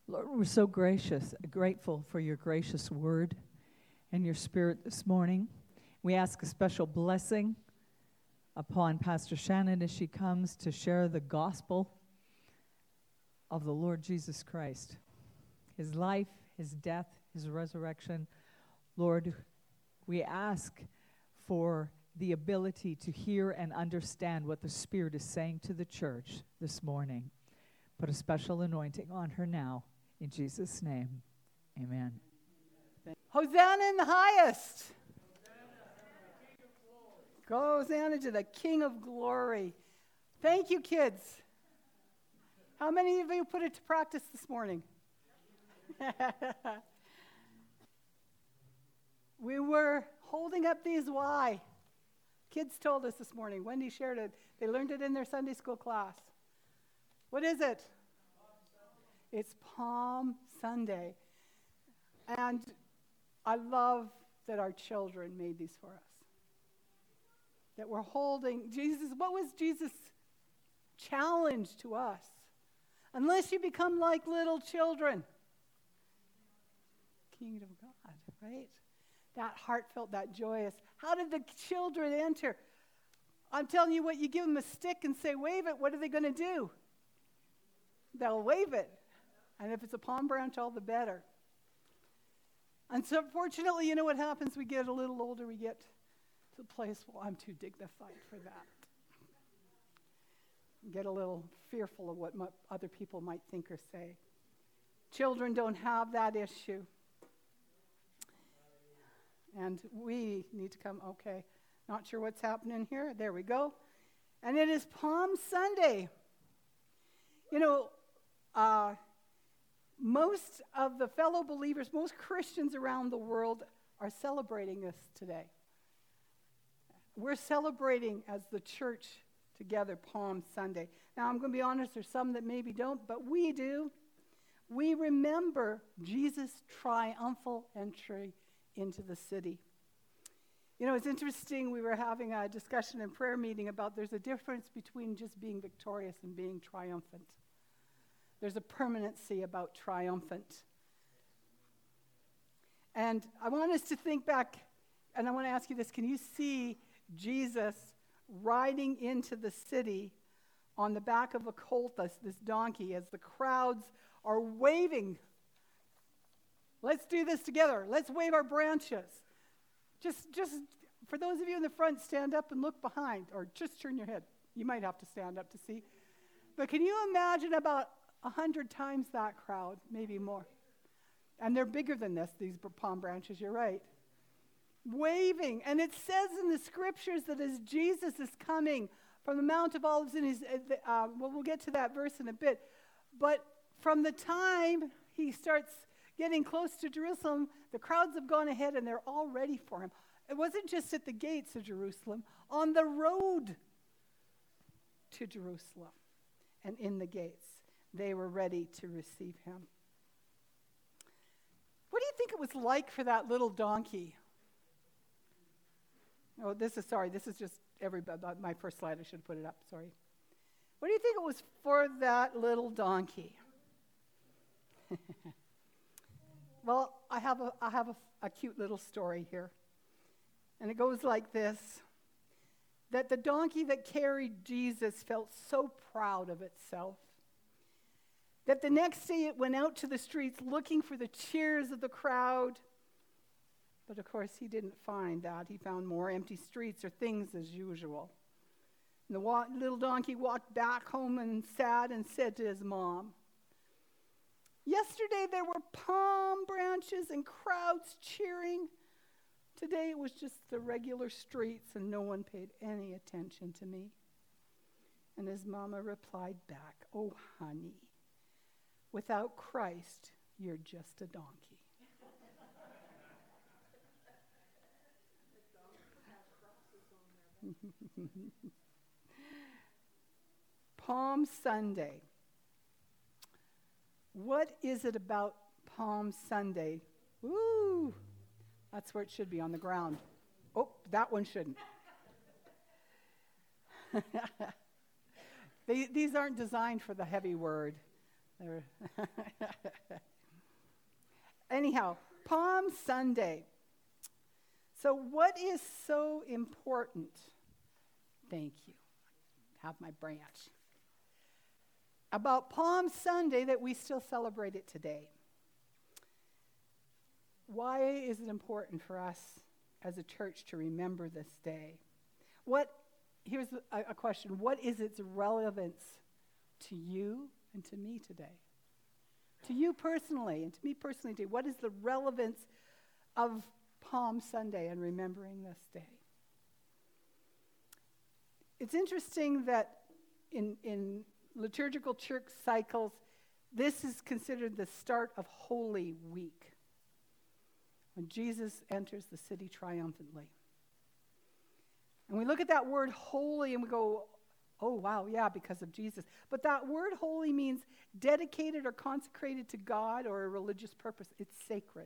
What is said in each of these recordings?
Lord, we're so grateful for your gracious word and your spirit this morning. We ask a special blessing upon Pastor Shannon as she comes to share the gospel of the Lord Jesus Christ, his life, his death, his resurrection. Lord, we ask for the ability to hear and understand what the Spirit is saying to the church this morning. Put a special anointing on her now. In Jesus' name, amen. Hosanna in the highest. Hosanna to the King of glory. Thank you, kids. How many of you put it to practice this morning? We were holding up these why. Kids told us this morning. Wendy shared it. They learned it in their Sunday school class. What is it? It's Palm Sunday. And I love that our children made these for us. That we're holding Jesus. What was Jesus' challenge to us? Unless you become like little children. Kingdom of God, right? That heartfelt, that joyous. How did the children enter? I'm telling you what, you give them a stick and say, wave it, what are they going to do? They'll wave it. And if it's a palm branch, all the better. And so, fortunately, you know what happens? We get a little older, we get to the place, well, I'm too dignified for that. Get a little fearful of what other people might think or say. Children don't have that issue. And we need to come, okay, not sure what's happening here. There we go. And it is Palm Sunday. You know, most of the fellow believers, most Christians around the world are celebrating this today. We're celebrating as the church together Palm Sunday. Now, I'm going to be honest, there's some that maybe don't, but we do. We remember Jesus' triumphal entry into the city. You know, it's interesting, we were having a discussion in prayer meeting about there's a difference between just being victorious and being triumphant. There's a permanency about triumphant. And I want us to think back, and I want to ask you this, can you see Jesus riding into the city on the back of a colt, this donkey, as the crowds are waving? Let's do this together. Let's wave our branches. Just for those of you in the front, stand up and look behind, or just turn your head. You might have to stand up to see. But can you imagine about 100 times that crowd, maybe more? And they're bigger than this, these palm branches, you're right. Waving. And it says in the scriptures that as Jesus is coming from the Mount of Olives, we'll get to that verse in a bit, but from the time he starts getting close to Jerusalem, the crowds have gone ahead and they're all ready for him. It wasn't just at the gates of Jerusalem, on the road to Jerusalem and in the gates, they were ready to receive him. What do you think it was like for that little donkey? Oh, this is just everybody. My first slide, I should put it up, sorry. What do you think it was for that little donkey? Well, I have a cute little story here. And it goes like this. That the donkey that carried Jesus felt so proud of itself that the next day it went out to the streets looking for the cheers of the crowd. But of course, he didn't find that. He found more empty streets or things as usual. And the little donkey walked back home and sad and said to his mom, "Yesterday there were palm branches and crowds cheering. Today it was just the regular streets and no one paid any attention to me." And his mama replied back, "Oh, honey, without Christ, you're just a donkey." Palm Sunday. What is it about Palm Sunday? Woo! That's where it should be, on the ground. Oh, that one shouldn't. These aren't designed for the heavy word. Anyhow, Palm Sunday. So what is so important? Thank you. Have my branch. About Palm Sunday that we still celebrate it today. Why is it important for us as a church to remember this day? Here's a question. What is its relevance to you and to me today? To you personally and to me personally today, what is the relevance of Palm Sunday and remembering this day? It's interesting that in liturgical church cycles, this is considered the start of Holy Week, when Jesus enters the city triumphantly. And we look at that word holy and we go, oh, wow, yeah, because of Jesus. But that word holy means dedicated or consecrated to God or a religious purpose. It's sacred.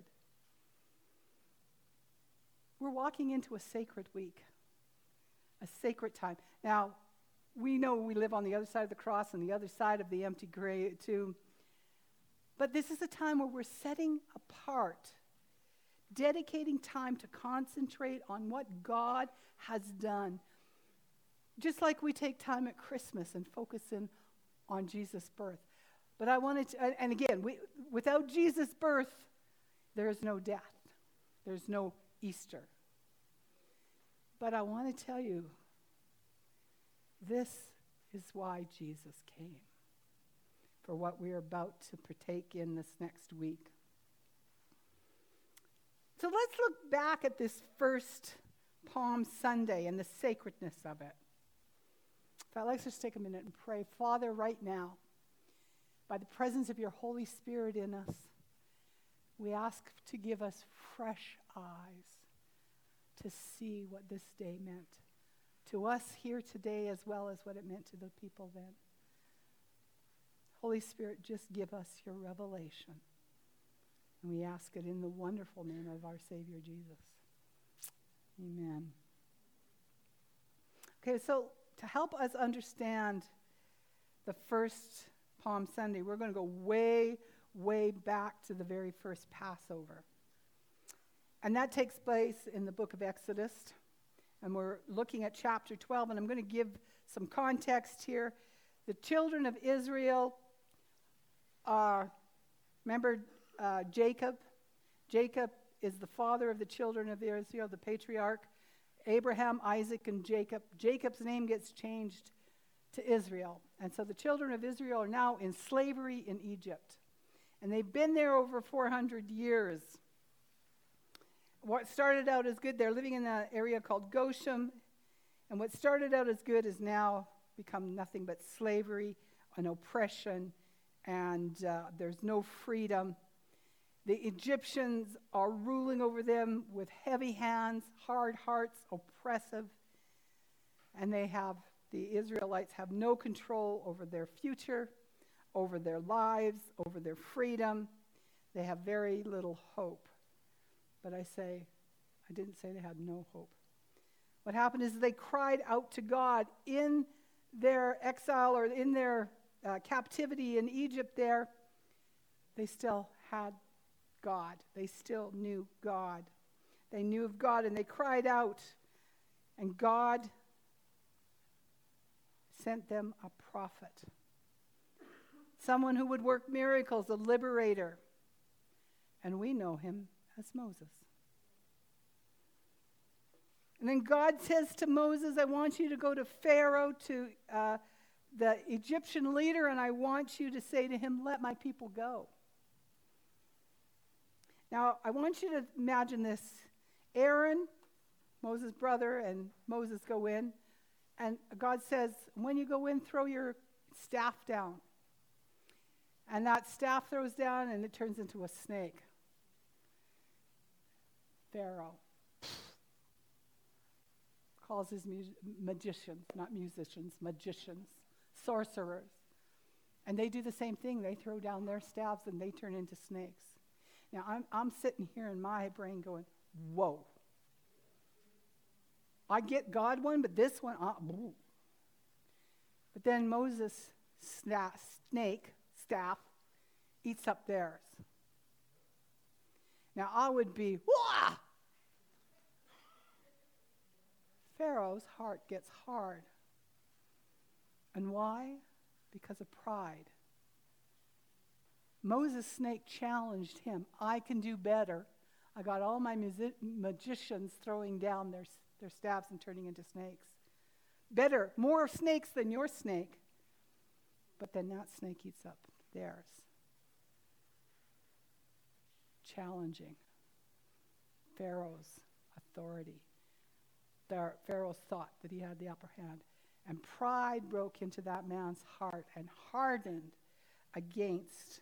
We're walking into a sacred week, a sacred time. Now, we know we live on the other side of the cross and the other side of the empty grave tomb. But this is a time where we're setting apart, dedicating time to concentrate on what God has done. Just like we take time at Christmas and focus in on Jesus' birth. But I wanted to, and again, without Jesus' birth, there is no death. There's no Easter. But I want to tell you, this is why Jesus came, for what we are about to partake in this next week. So let's look back at this first Palm Sunday and the sacredness of it. Let's just take a minute and pray. Father, right now, by the presence of your Holy Spirit in us, we ask to give us fresh eyes to see what this day meant to us here today, as well as what it meant to the people then. Holy Spirit, just give us your revelation. And we ask it in the wonderful name of our Savior Jesus. Amen. Okay, so to help us understand the first Palm Sunday, we're going to go way, way back to the very first Passover. And that takes place in the book of Exodus. And we're looking at chapter 12, and I'm going to give some context here. The children of Israel are, remember Jacob? Jacob is the father of the children of Israel, the patriarch. Abraham, Isaac, and Jacob. Jacob's name gets changed to Israel. And so the children of Israel are now in slavery in Egypt. And they've been there over 400 years. What started out as good, they're living in an area called Goshen. And what started out as good has now become nothing but slavery and oppression. And there's no freedom. The Egyptians are ruling over them with heavy hands, hard hearts, oppressive. And the Israelites have no control over their future, over their lives, over their freedom. They have very little hope. But I didn't say they had no hope. What happened is they cried out to God in their exile or in their captivity in Egypt there. They still had God. They still knew God. They knew of God and they cried out. And God sent them a prophet. Someone who would work miracles, a liberator. And we know him as Moses. And then God says to Moses, I want you to go to Pharaoh, to the Egyptian leader, and I want you to say to him, let my people go. Now, I want you to imagine this. Aaron, Moses' brother, and Moses go in. And God says, when you go in, throw your staff down. And that staff throws down, and it turns into a snake. Pharaoh calls his magicians, not musicians, magicians, sorcerers. And they do the same thing. They throw down their staffs, and they turn into snakes. Now, I'm sitting here in my brain going, whoa. I get God one, but this one, But then Moses' staff eats up theirs. Now, I would be, wah! Pharaoh's heart gets hard. And why? Because of pride. Moses' snake challenged him. I can do better. I got all my magicians throwing down their staffs and turning into snakes. Better, more snakes than your snake. But then that snake eats up theirs. Challenging Pharaoh's authority. Pharaoh thought that he had the upper hand. And pride broke into that man's heart and hardened against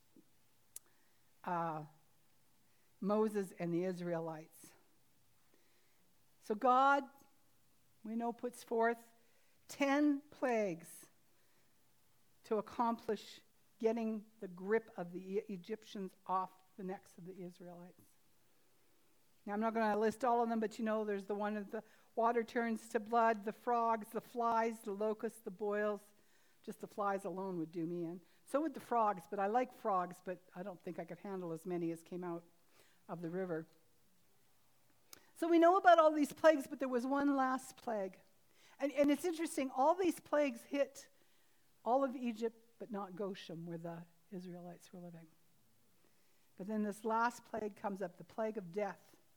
Moses and the Israelites. So God, we know, puts forth 10 plagues to accomplish getting the grip of the Egyptians off the necks of the Israelites. Now, I'm not going to list all of them, but you know there's the one of the water turns to blood, the frogs, the flies, the locusts, the boils. Just the flies alone would do me in. So would the frogs, but I like frogs, but I don't think I could handle as many as came out of the river. So we know about all these plagues, but there was one last plague. And it's interesting, all these plagues hit all of Egypt, but not Goshen, where the Israelites were living. But then this last plague comes up, the plague of death.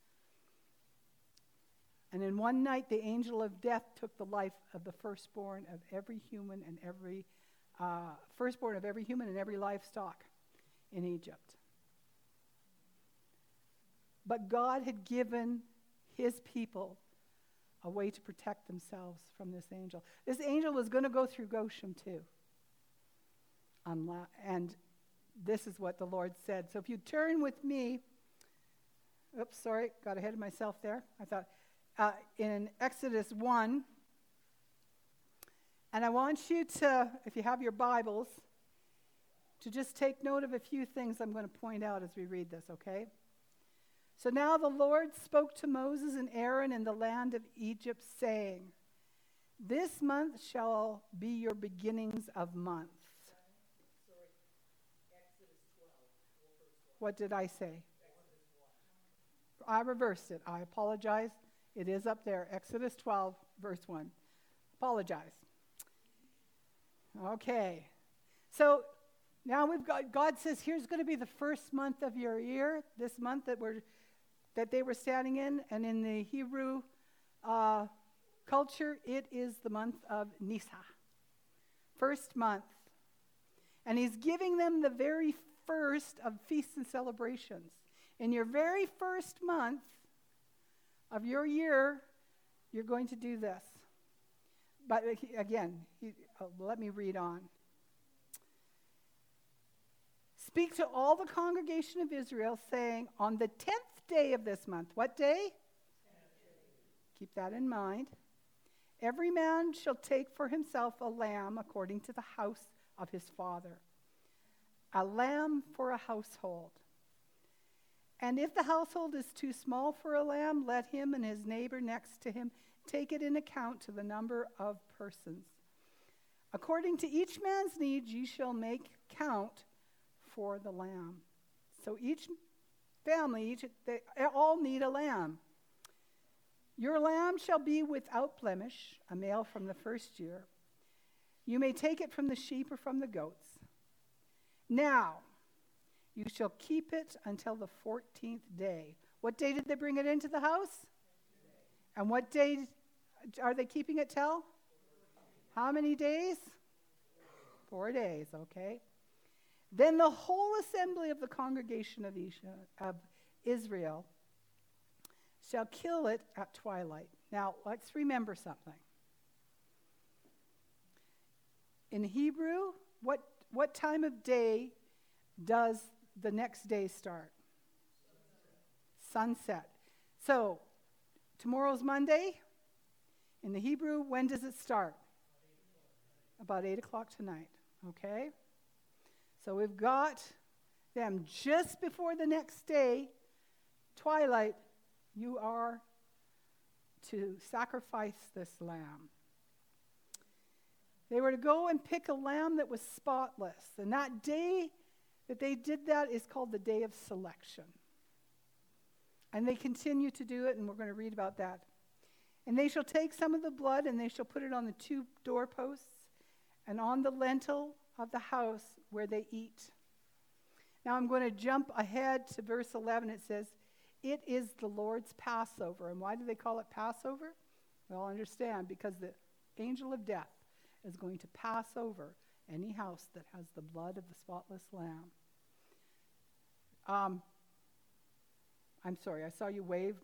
And in one night, the angel of death took the life of the firstborn of every human and every livestock in Egypt. But God had given his people a way to protect themselves from this angel. This angel was going to go through Goshen too. And this is what the Lord said. So if you turn with me, got ahead of myself there. I thought, in Exodus 1, and I want you to, if you have your Bibles, to just take note of a few things I'm going to point out as we read this, okay? So now the Lord spoke to Moses and Aaron in the land of Egypt, saying, this month shall be your beginnings of months. What did I say? I reversed it. I apologize. It is up there. Exodus 12, verse 1. Apologize. Okay. So now we've got, God says, here's going to be the first month of your year, this month that they were standing in. And in the Hebrew culture, it is the month of Nisan. First month. And he's giving them the very first of feasts and celebrations. In your very first month of your year, you're going to do this. But again, let me read on. Speak to all the congregation of Israel, saying, on the 10th day of this month, what day? Keep that in mind. Every man shall take for himself a lamb according to the house of his father. A lamb for a household. And if the household is too small for a lamb, let him and his neighbor next to him take it in account to the number of persons. According to each man's need, ye shall make count for the lamb. So each family, they all need a lamb. Your lamb shall be without blemish, a male from the first year. You may take it from the sheep or from the goats. Now, you shall keep it until the 14th day. What day did they bring it into the house? And what day are they keeping it till? How many days? 4 days, okay. Then the whole assembly of the congregation of Israel shall kill it at twilight. Now, let's remember something. In Hebrew, what time of day does the next day start? Sunset. So, tomorrow's Monday. In the Hebrew, when does it start? About 8 o'clock tonight, okay? So we've got them just before the next day, twilight, you are to sacrifice this lamb. They were to go and pick a lamb that was spotless. And that day that they did that is called the day of selection. And they continue to do it, and we're going to read about that. And they shall take some of the blood, and they shall put it on the 2 doorposts and on the lintel of the house where they eat. Now I'm going to jump ahead to verse 11. It says, it is the Lord's Passover. And why do they call it Passover? Well, understand, because the angel of death is going to pass over any house that has the blood of the spotless lamb. I'm sorry, I saw you wave.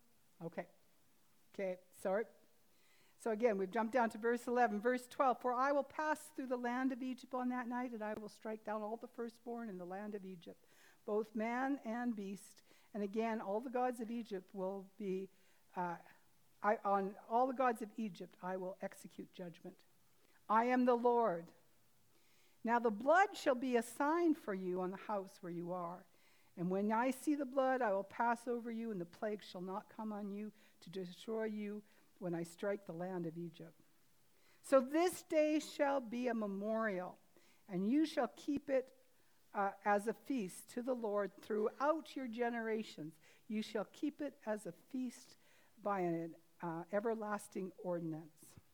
Okay, sorry. So again, we've jumped down to verse 11. Verse 12, for I will pass through the land of Egypt on that night, and I will strike down all the firstborn in the land of Egypt, both man and beast. And again, all the gods of Egypt will be, on all the gods of Egypt I will execute judgment. I am the Lord. Now the blood shall be a sign for you on the house where you are. And when I see the blood, I will pass over you, and the plague shall not come on you to destroy you when I strike the land of Egypt. So this day shall be a memorial, and you shall keep it as a feast to the Lord throughout your generations. You shall keep it as a feast by an everlasting ordinance.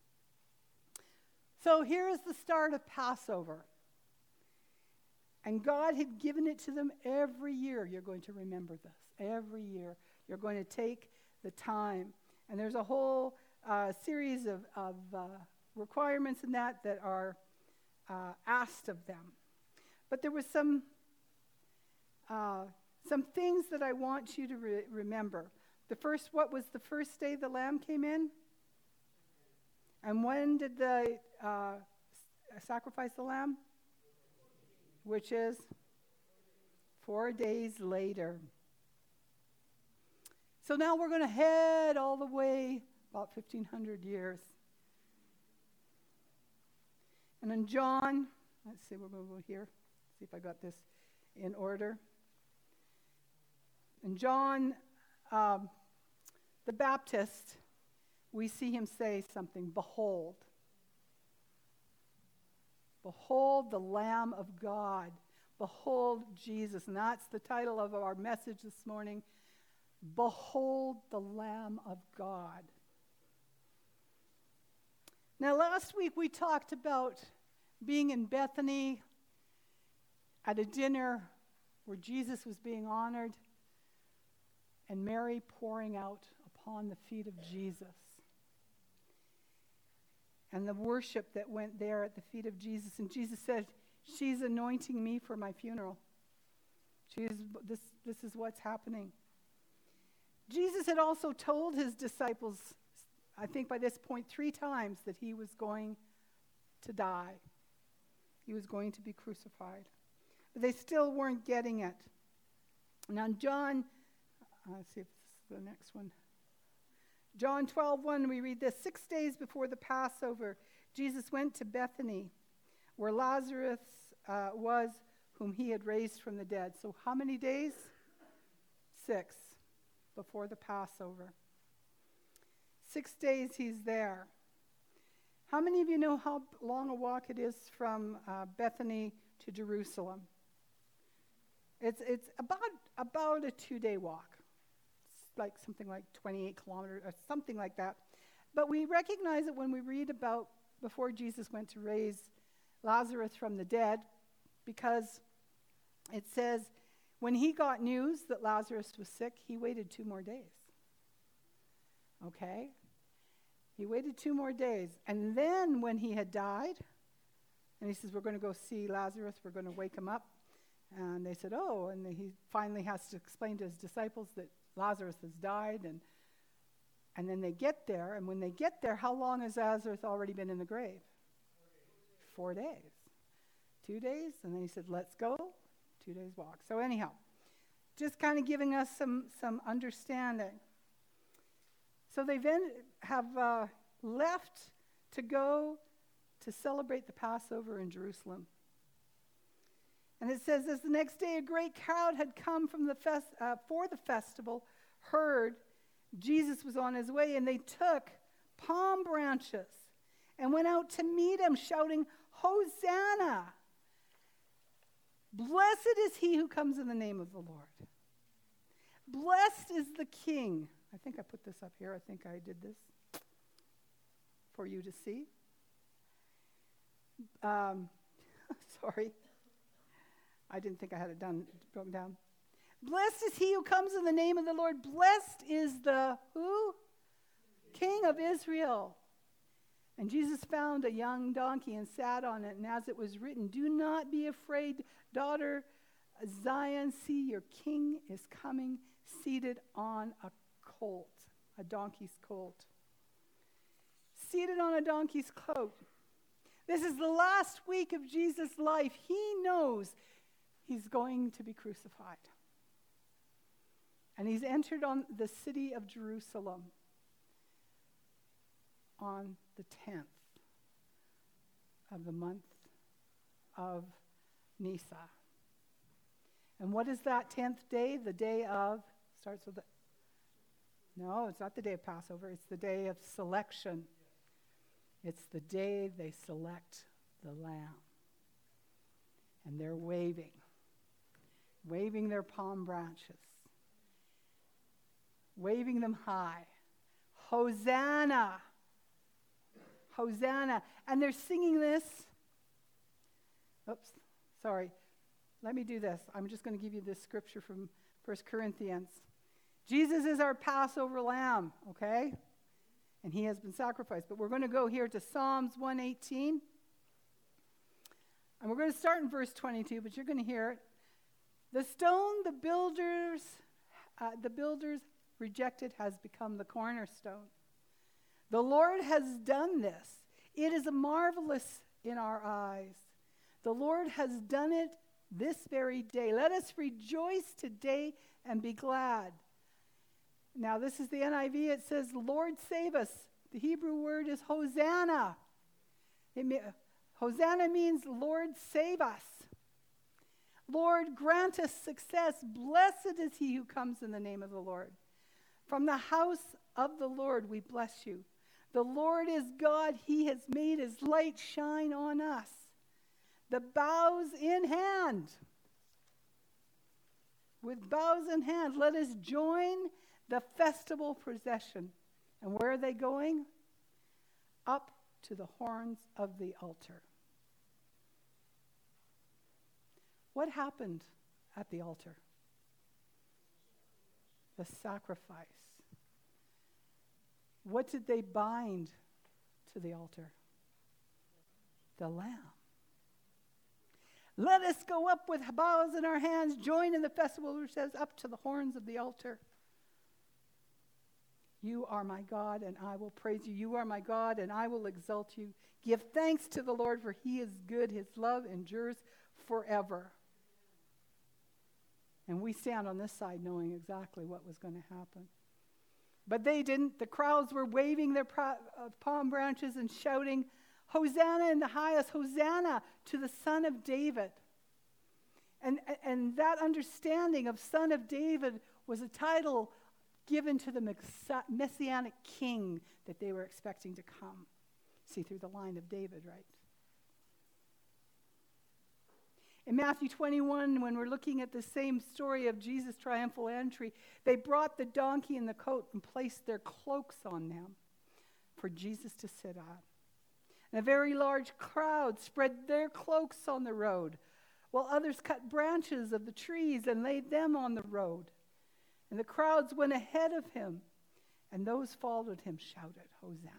So here is the start of Passover. And God had given it to them every year. You're going to remember this. Every year. You're going to take the time. And there's a whole series of requirements in that are asked of them. But there was some things that I want you to remember. What was the first day the lamb came in? And when did they sacrifice the lamb? Which is 4 days later. So now we're going to head all the way about 1,500 years. And in John, let's see, we're going to go here. See if I got this in order. In John, the Baptist, we see him say something, behold. Behold the Lamb of God. Behold Jesus. And that's the title of our message this morning. Behold the Lamb of God. Now last week we talked about being in Bethany at a dinner where Jesus was being honored and Mary pouring out upon the feet of Jesus. And the worship that went there at the feet of Jesus. And Jesus said, she's anointing me for my funeral. This is what's happening. Jesus had also told his disciples, I think by this point 3 times, that he was going to die. He was going to be crucified. But they still weren't getting it. Now John, let's see if this is the next one. John 12:1, we read this. 6 days before the Passover, Jesus went to Bethany, where Lazarus was, whom he had raised from the dead. So how many days? 6 before the Passover. 6 days he's there. How many of you know how long a walk it is from Bethany to Jerusalem? It's about a 2-day walk. Like something like 28 kilometers or something like that. But we recognize it when we read about before Jesus went to raise Lazarus from the dead, because it says when he got news that Lazarus was sick, he waited 2 more days. Okay? He waited 2 more days. And then when he had died, and he says, we're going to go see Lazarus, we're going to wake him up. And they said, oh, and he finally has to explain to his disciples that Lazarus has died, and then they get there, and when they get there, how long has Lazarus already been in the grave? 4 days. 2 days, and then he said, let's go. 2 days walk. So anyhow, just kind of giving us some understanding. So they then have left to go to celebrate the Passover in Jerusalem. And it says, as the next day a great crowd had come from for the festival, heard Jesus was on his way, and they took palm branches and went out to meet him, shouting, Hosanna! Blessed is he who comes in the name of the Lord. Blessed is the King. I think I put this up here. I think I did this for you to see. Sorry. I didn't think I had it broken down. Blessed is he who comes in the name of the Lord. Blessed is the who? King of Israel. And Jesus found a young donkey and sat on it. And as it was written, do not be afraid, daughter Zion. See, your king is coming, seated on a colt, a donkey's colt. Seated on a donkey's coat. This is the last week of Jesus' life. He knows he's going to be crucified. And he's entered on the city of Jerusalem on the 10th of the month of Nisan. And what is that 10th day? The day of, starts with the, no, it's not the day of Passover. It's the day of selection. It's the day they select the lamb. And they're waving their palm branches, waving them high. Hosanna! Hosanna. And they're singing this. Oops, sorry. Let me do this. I'm just going to give you this scripture from 1 Corinthians. Jesus is our Passover lamb, okay? And he has been sacrificed. But we're going to go here to Psalms 118. And we're going to start in verse 22, but you're going to hear it. The stone the builders rejected has become the cornerstone. The Lord has done this. It is marvelous in our eyes. The Lord has done it this very day. Let us rejoice today and be glad. Now, this is the NIV. It says, Lord, save us. The Hebrew word is Hosanna. Hosanna means, Lord, save us. Lord, grant us success. Blessed is he who comes in the name of the Lord. From the house of the Lord we bless you. The Lord is God. He has made his light shine on us. The boughs in hand. With boughs in hand, let us join the festival procession. And where are they going? Up to the horns of the altar. What happened at the altar? The sacrifice. What did they bind to the altar? The lamb. Let us go up with boughs in our hands, join in the festival, which says, up to the horns of the altar. You are my God, and I will praise you. You are my God, and I will exalt you. Give thanks to the Lord, for he is good. His love endures forever. And we stand on this side knowing exactly what was going to happen. But they didn't. The crowds were waving their palm branches and shouting, Hosanna in the highest, Hosanna to the Son of David. And that understanding of Son of David was a title given to the Messianic king that they were expecting to come. See, through the line of David, right? In Matthew 21, when we're looking at the same story of Jesus' triumphal entry, they brought the donkey and the coat and placed their cloaks on them for Jesus to sit on. And a very large crowd spread their cloaks on the road, while others cut branches of the trees and laid them on the road. And the crowds went ahead of him, and those followed him shouted, Hosanna.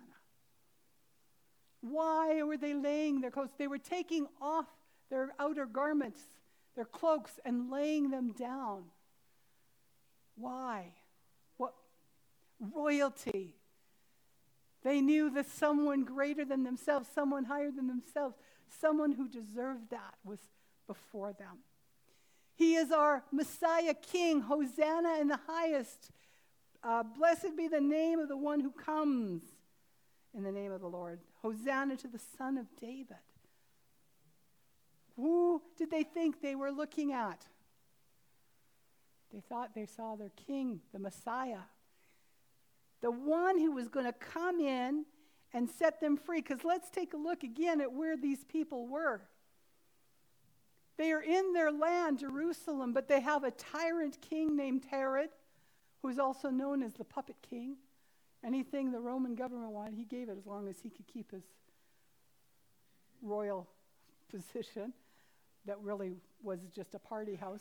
Why were they laying their coats? They were taking off their outer garments, their cloaks, and laying them down. Why? What? Royalty. They knew that someone greater than themselves, someone higher than themselves, someone who deserved that was before them. He is our Messiah King. Hosanna in the highest. Blessed be the name of the one who comes in the name of the Lord. Hosanna to the Son of David. Who did they think they were looking at? They thought they saw their king, the Messiah. The one who was going to come in and set them free. Because let's take a look again at where these people were. They are in their land, Jerusalem, but they have a tyrant king named Herod, who's also known as the puppet king. Anything the Roman government wanted, he gave it as long as he could keep his royal position that really was just a party house.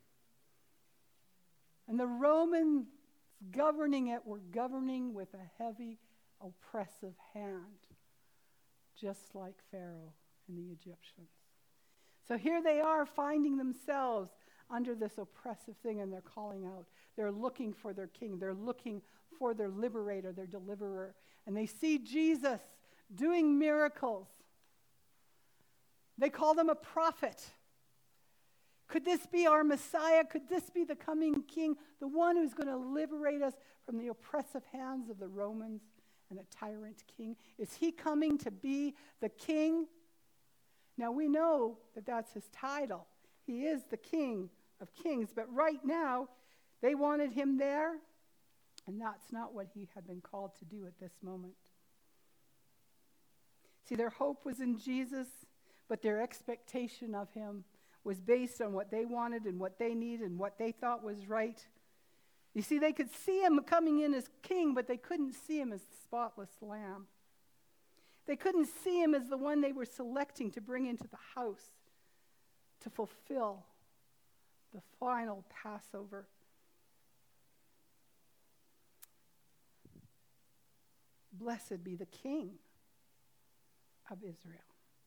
And the Romans governing it were governing with a heavy, oppressive hand, just like Pharaoh and the Egyptians. So here they are finding themselves under this oppressive thing, and they're calling out. They're looking for their king. They're looking for their liberator, their deliverer. And they see Jesus doing miracles. They call them a prophet. Could this be our Messiah? Could this be the coming king, the one who's going to liberate us from the oppressive hands of the Romans and a tyrant king? Is he coming to be the king? Now we know that that's his title. He is the King of Kings, but right now they wanted him there, and that's not what he had been called to do at this moment. See, their hope was in Jesus, but their expectation of him was based on what they wanted and what they needed and what they thought was right. You see, they could see him coming in as king, but they couldn't see him as the spotless lamb. They couldn't see him as the one they were selecting to bring into the house to fulfill the final Passover. Blessed be the King of Israel.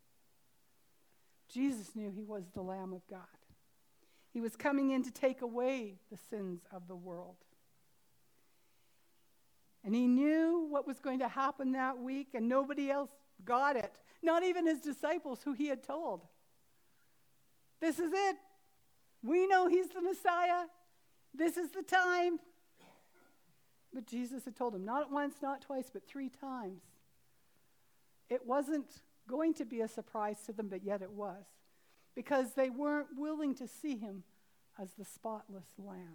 Jesus knew he was the Lamb of God. He was coming in to take away the sins of the world. And he knew what was going to happen that week, and nobody else got it. Not even his disciples, who he had told. This is it. We know he's the Messiah. This is the time. But Jesus had told him, not once, not twice, but 3 times. It wasn't going to be a surprise to them, but yet it was. Because they weren't willing to see him as the spotless lamb.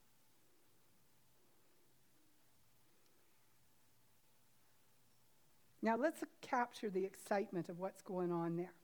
Now let's capture the excitement of what's going on there.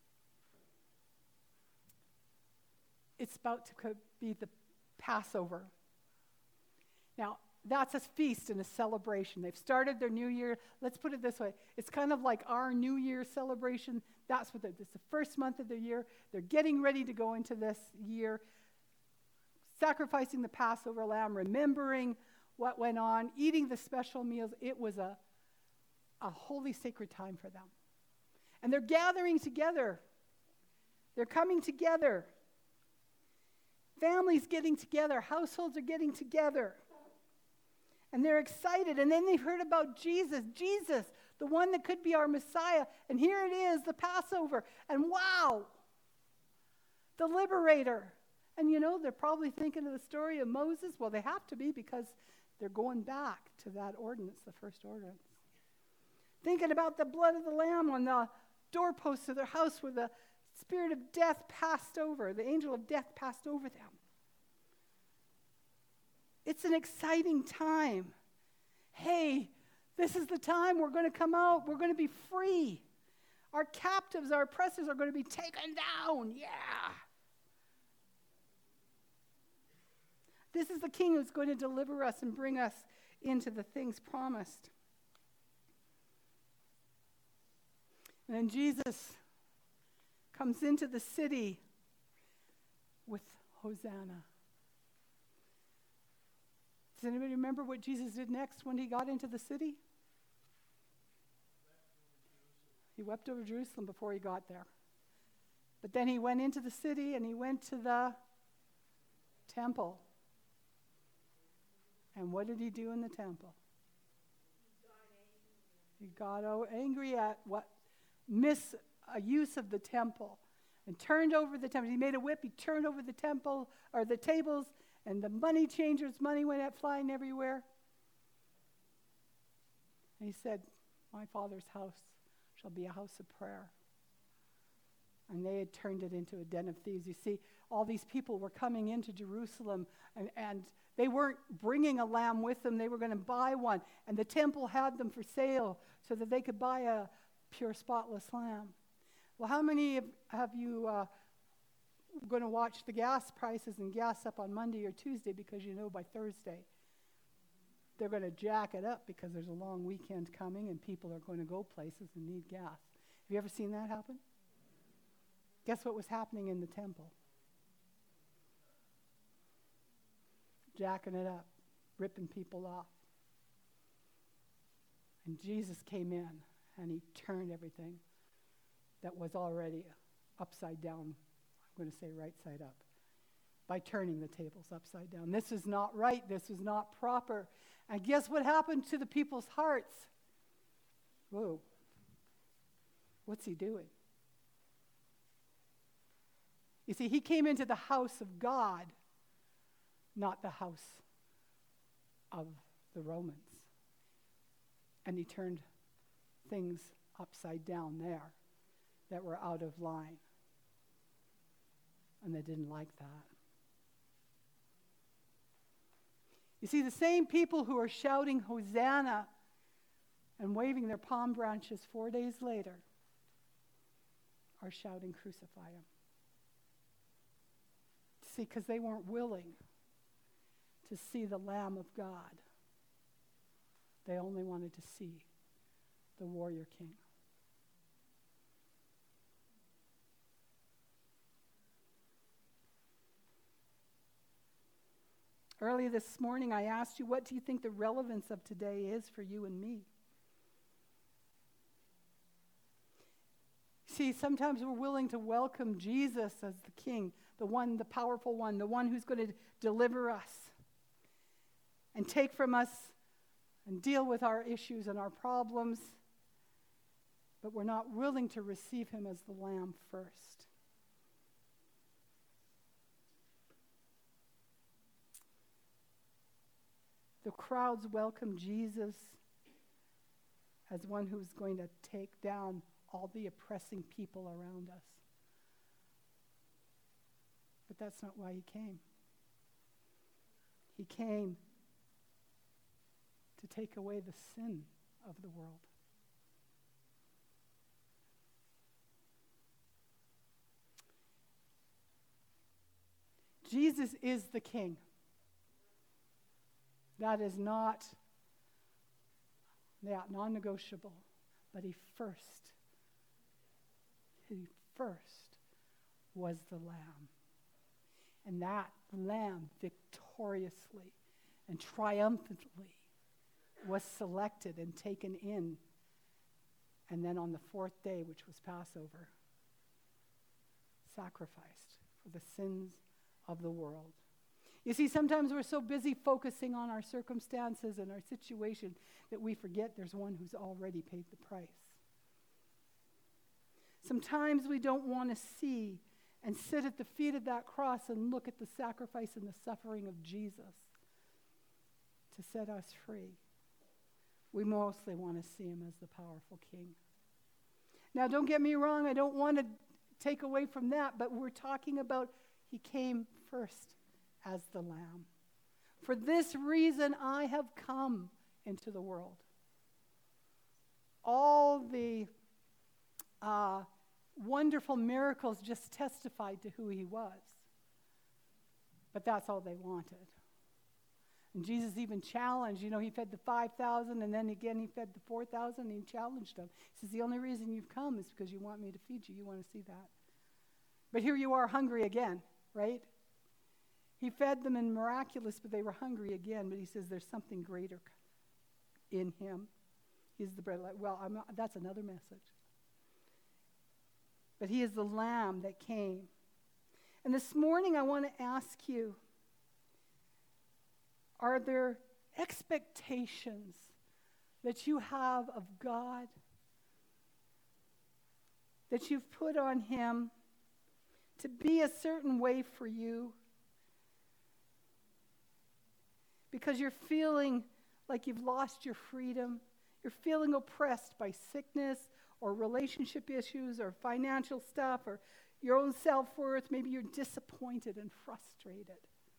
It's about to be the Passover. Now, that's a feast and a celebration. They've started their new year. Let's put it this way. It's kind of like our New Year celebration. That's what it's the first month of the year. They're getting ready to go into this year, sacrificing the Passover lamb, remembering what went on, eating the special meals. It was a holy, sacred time for them. And they're gathering together. They're coming together. Families getting together. Households are getting together. And they're excited. And then they've heard about Jesus. Jesus, the one that could be our Messiah. And here it is, the Passover. And wow, the liberator. And you know, they're probably thinking of the story of Moses. Well, they have to be, because they're going back to that ordinance, the first ordinance. Thinking about the blood of the lamb on the doorposts of their house where the spirit of death passed over, the angel of death passed over them. It's an exciting time. Hey, this is the time we're going to come out. We're going to be free. Our captives, our oppressors are going to be taken down. Yeah. This is the King who's going to deliver us and bring us into the things promised. And then Jesus comes into the city with Hosanna. Does anybody remember what Jesus did next when he got into the city? He wept over Jerusalem before he got there. But then he went into the city and he went to the temple. And what did he do in the temple? He got angry at what? Misuse of the temple, and turned over the temple. He made a whip, he turned over the temple, or the tables, and the money changers' money went out flying everywhere. And he said, my Father's house shall be a house of prayer. And they had turned it into a den of thieves. You see, all these people were coming into Jerusalem, and they weren't bringing a lamb with them. They were going to buy one. And the temple had them for sale so that they could buy a pure, spotless lamb. Well, how many have you going to watch the gas prices and gas up on Monday or Tuesday, because you know by Thursday they're going to jack it up because there's a long weekend coming and people are going to go places and need gas. Have you ever seen that happen? Guess what was happening in the temple? Jacking it up, ripping people off. And Jesus came in and he turned everything that was already upside down. I'm going to say right side up. By turning the tables upside down. This is not right. This is not proper. And guess what happened to the people's hearts? Whoa. What's he doing? You see, he came into the house of God, not the house of the Romans. And he turned things upside down there that were out of line. And they didn't like that. You see, the same people who are shouting Hosanna and waving their palm branches 4 days later are shouting crucify him. See, because they weren't willing to see the Lamb of God. They only wanted to see the warrior king. Early this morning, I asked you, what do you think the relevance of today is for you and me? See, sometimes we're willing to welcome Jesus as the King, the one, the powerful one, the one who's going to deliver us and take from us and deal with our issues and our problems, but we're not willing to receive him as the Lamb first. The crowds welcome Jesus as one who's going to take down all the oppressing people around us. But that's not why he came. He came to take away the sin of the world. Jesus is the King. That is not non-negotiable, but he first was the Lamb. And that Lamb victoriously and triumphantly was selected and taken in. And then on the fourth day, which was Passover, sacrificed for the sins of the world. You see, sometimes we're so busy focusing on our circumstances and our situation that we forget there's one who's already paid the price. Sometimes we don't want to see and sit at the feet of that cross and look at the sacrifice and the suffering of Jesus to set us free. We mostly want to see him as the powerful King. Now, don't get me wrong, I don't want to take away from that, but we're talking about he came first as the Lamb. For this reason I have come into the world. All the wonderful miracles just testified to who he was. But that's all they wanted. And Jesus even challenged, he fed the 5,000 and then again he fed the 4,000 and he challenged them. He says, the only reason you've come is because you want me to feed you. You want to see that. But here you are hungry again, right? He fed them in miraculous, but they were hungry again. But he says there's something greater in him. He's the bread. That's another message. But he is the Lamb that came. And this morning I want to ask you, are there expectations that you have of God, that you've put on him to be a certain way for you? Because you're feeling like you've lost your freedom. You're feeling oppressed by sickness or relationship issues or financial stuff or your own self-worth. Maybe you're disappointed and frustrated.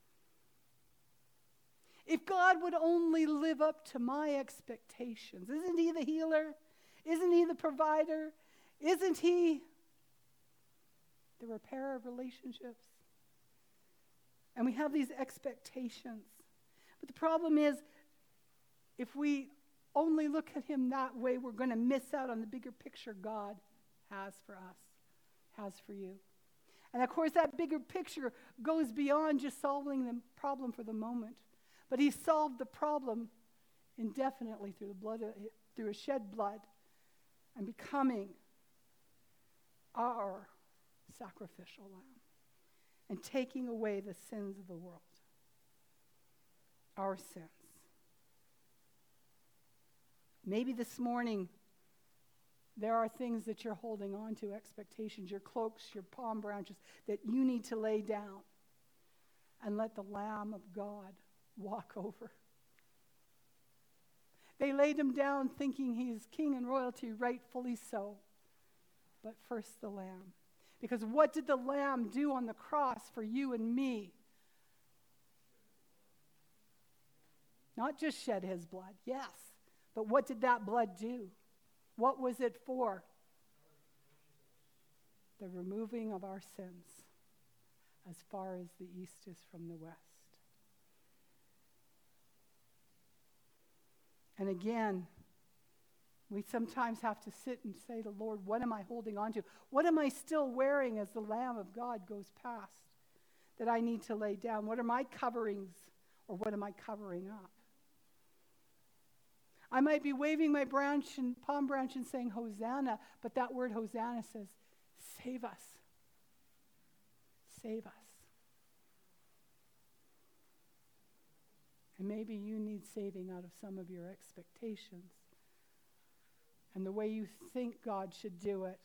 If God would only live up to my expectations, isn't he the healer? Isn't he the provider? Isn't he the repairer of relationships? And we have these expectations. But the problem is, if we only look at him that way, we're going to miss out on the bigger picture God has for us, has for you. And of course, that bigger picture goes beyond just solving the problem for the moment. But he solved the problem indefinitely through his shed blood and becoming our sacrificial lamb and taking away the sins of the world, our sins. Maybe this morning there are things that you're holding on to, expectations, your cloaks, your palm branches, that you need to lay down and let the Lamb of God walk over. They laid him down thinking he's king and royalty, rightfully so. But first the Lamb. Because what did the Lamb do on the cross for you and me? Not just shed his blood, yes. But what did that blood do? What was it for? The removing of our sins as far as the east is from the west. And again, we sometimes have to sit and say to the Lord, what am I holding on to? What am I still wearing as the Lamb of God goes past that I need to lay down? What are my coverings, or what am I covering up? I might be waving my palm branch and saying Hosanna, but that word Hosanna says, save us. Save us. And maybe you need saving out of some of your expectations and the way you think God should do it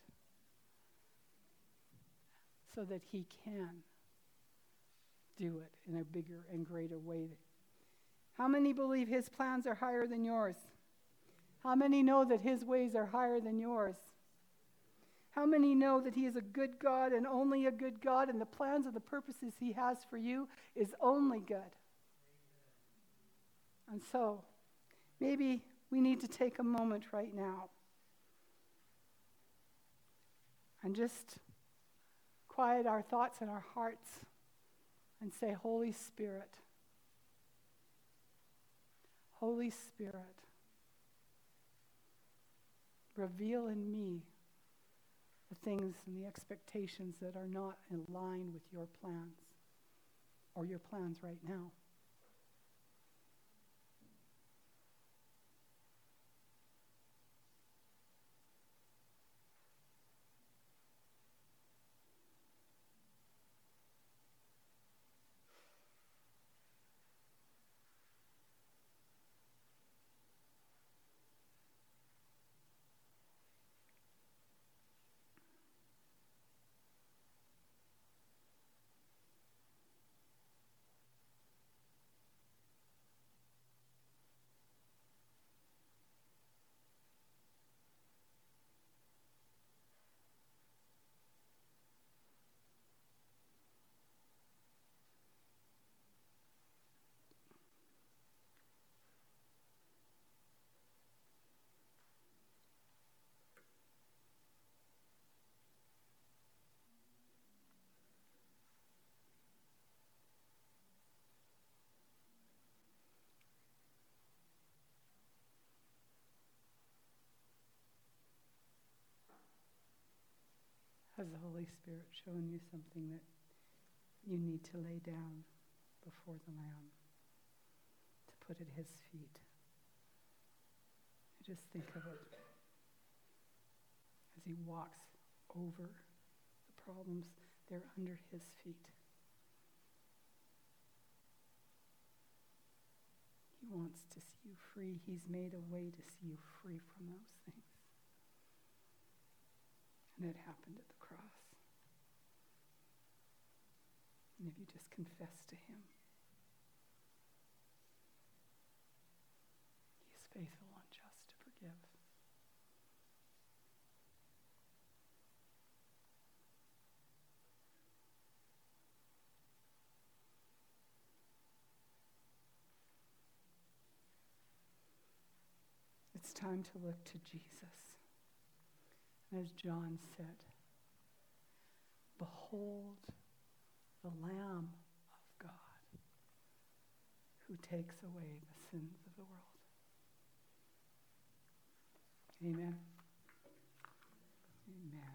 so that he can do it in a bigger and greater way. How many believe his plans are higher than yours? How many know that his ways are higher than yours? How many know that he is a good God and only a good God, and the plans and the purposes he has for you is only good? And so, maybe we need to take a moment right now and just quiet our thoughts and our hearts and say, Holy Spirit, Holy Spirit, reveal in me the things and the expectations that are not in line with your plans or your plans right now. Has the Holy Spirit shown you something that you need to lay down before the Lamb, to put at his feet? Just think of it as he walks over the problems. They're under his feet. He wants to see you free. He's made a way to see you free from those things. And it happened at the cross. And if you just confess to him, he is faithful and just to forgive. It's time to look to Jesus. As John said, behold the Lamb of God who takes away the sins of the world. Amen. Amen.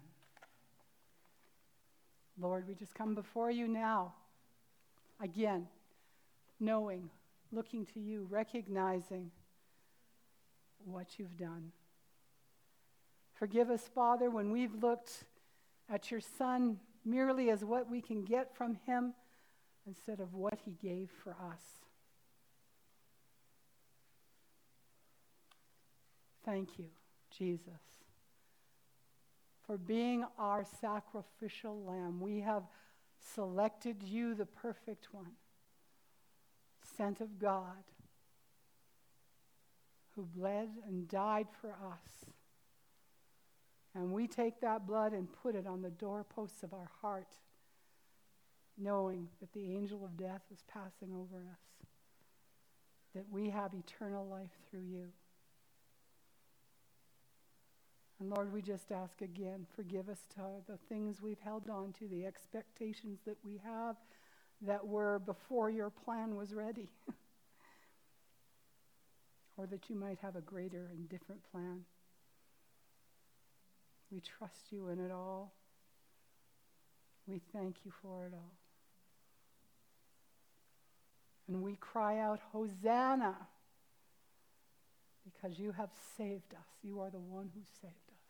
Lord, we just come before you now, again, knowing, looking to you, recognizing what you've done. Forgive us, Father, when we've looked at your Son merely as what we can get from him instead of what he gave for us. Thank you, Jesus, for being our sacrificial lamb. We have selected you, the perfect one, sent of God, who bled and died for us. And we take that blood and put it on the doorposts of our heart, knowing that the angel of death is passing over us, that we have eternal life through you. And Lord, we just ask again, forgive us to the things we've held on to, the expectations that we have that were before your plan was ready, or that you might have a greater and different plan. We trust you in it all. We thank you for it all. And we cry out, Hosanna, because you have saved us. You are the one who saved us.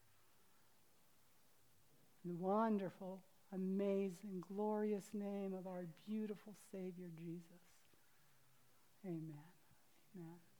In the wonderful, amazing, glorious name of our beautiful Savior, Jesus. Amen. Amen.